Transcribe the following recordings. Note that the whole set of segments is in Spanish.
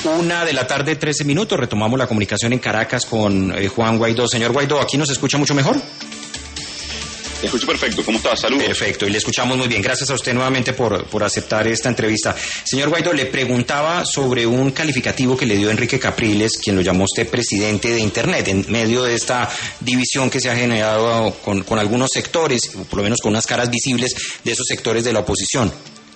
1:13 p.m. Retomamos la comunicación en Caracas con Juan Guaidó. Señor Guaidó, ¿aquí nos escucha mucho mejor? Te escucho perfecto. ¿Cómo estás? Saludos. Perfecto, y le escuchamos muy bien. Gracias a usted nuevamente por aceptar esta entrevista. Señor Guaidó, le preguntaba sobre un calificativo que le dio Enrique Capriles, quien lo llamó usted presidente de Internet, en medio de esta división que se ha generado con algunos sectores, o por lo menos con unas caras visibles de esos sectores de la oposición.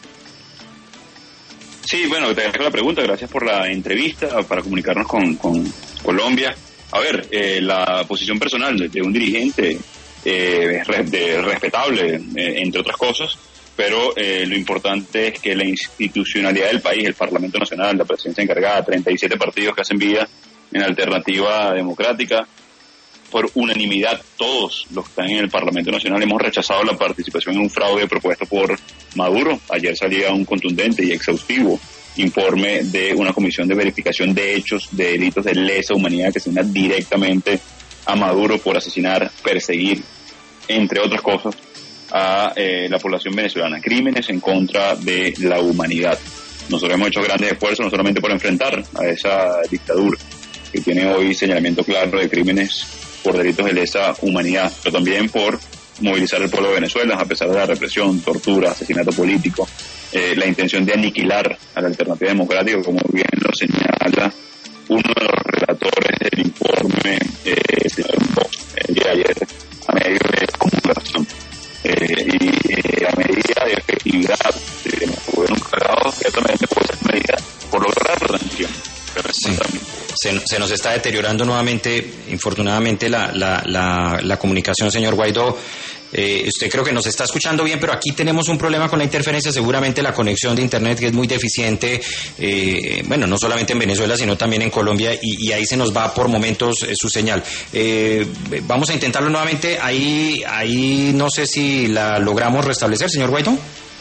Sí, bueno, te agradezco la pregunta. Gracias por la entrevista, para comunicarnos con Colombia. A ver, la posición personal de un dirigente respetable, entre otras cosas, pero lo importante es que la institucionalidad del país, el Parlamento Nacional, la presidencia encargada, 37 partidos que hacen vida en alternativa democrática, por unanimidad, todos los que están en el Parlamento Nacional hemos rechazado la participación en un fraude propuesto por Maduro. Ayer salía un contundente y exhaustivo informe de una comisión de verificación de hechos de delitos de lesa humanidad que asigna directamente a Maduro por asesinar, perseguir, entre otras cosas, a la población venezolana. Crímenes en contra de la humanidad. Nosotros hemos hecho grandes esfuerzos no solamente por enfrentar a esa dictadura que tiene hoy señalamiento claro de crímenes por delitos de lesa humanidad, pero también por movilizar al pueblo de Venezuela a pesar de la represión, tortura, asesinato político, la intención de aniquilar a la alternativa democrática, como bien lo señala uno de los relatores del informe, el día de ayer, a medio de comunicación y a medida de efectividad de nuestro gobierno encargado, ciertamente puede ser medida por lograr la transición. Se nos está deteriorando nuevamente, infortunadamente, la comunicación, señor Guaidó. Usted creo que nos está escuchando bien, pero aquí tenemos un problema con la interferencia, seguramente la conexión de Internet, que es muy deficiente, bueno, no solamente en Venezuela, sino también en Colombia, y ahí se nos va por momentos su señal. Vamos a intentarlo nuevamente, ahí no sé si la logramos restablecer, señor Guaidó.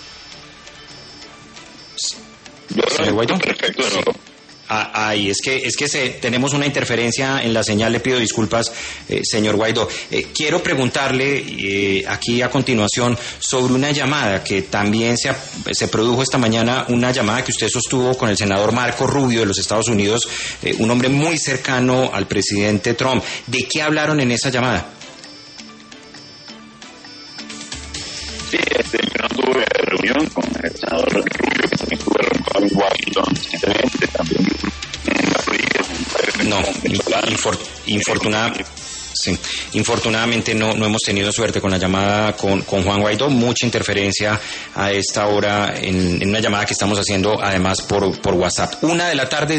Señor Guaidó. Perfecto, de nuevo. Es que tenemos una interferencia en la señal, le pido disculpas, señor Guaidó. Quiero preguntarle aquí a continuación sobre una llamada que también se produjo esta mañana, una llamada que usted sostuvo con el senador Marco Rubio de los Estados Unidos, un hombre muy cercano al presidente Trump. ¿De qué hablaron en esa llamada? Sí, yo no tuve reunión con el senador Rubio, que también tuve reunión en Washington recientemente, también en la Florida. No, infortunadamente no hemos tenido suerte con la llamada con Juan Guaidó. Mucha interferencia a esta hora en una llamada que estamos haciendo además por WhatsApp. 1:00 p.m.